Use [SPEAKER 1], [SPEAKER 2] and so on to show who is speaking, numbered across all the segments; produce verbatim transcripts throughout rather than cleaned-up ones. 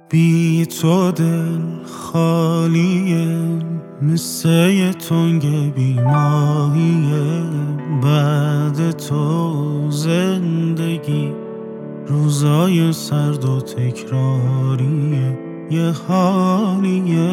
[SPEAKER 1] بی تو دل خالیه، مثل یه تنگ بیماریه. بعد تو زندگی روزای سرد و تکراریه، یه حالیه.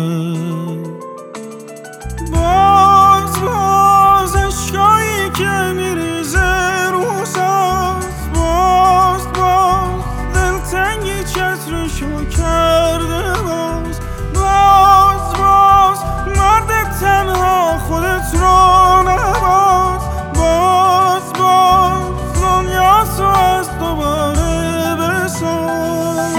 [SPEAKER 1] باز باز عشقایی که میریزه روزاست، باز باز دلتنگی چترشو کرده. باز باز باز مرد تنها خودت رو نباز. باز باز دنیا تو از دوباره بساز.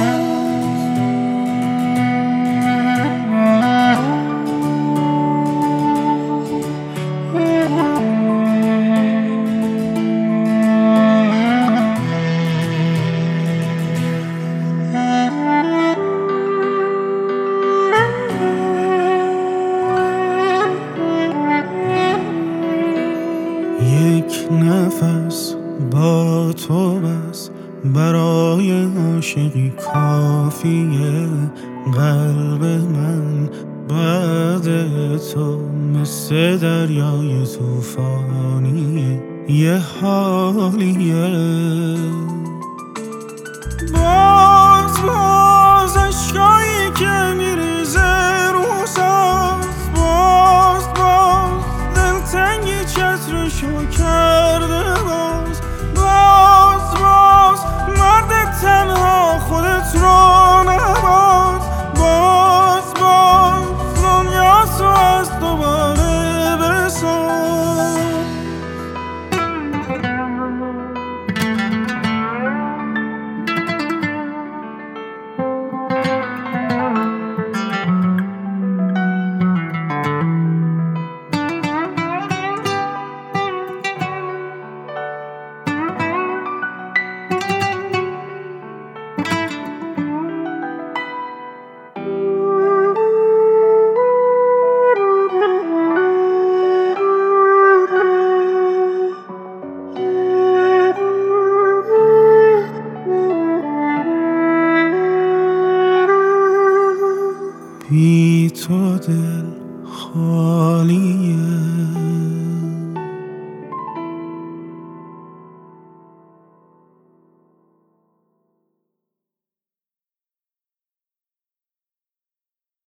[SPEAKER 1] یک نفس با تو بس برای عاشقی کافیه. قلب من بعد تو مثل دریای طوفانیه، یه حالیه.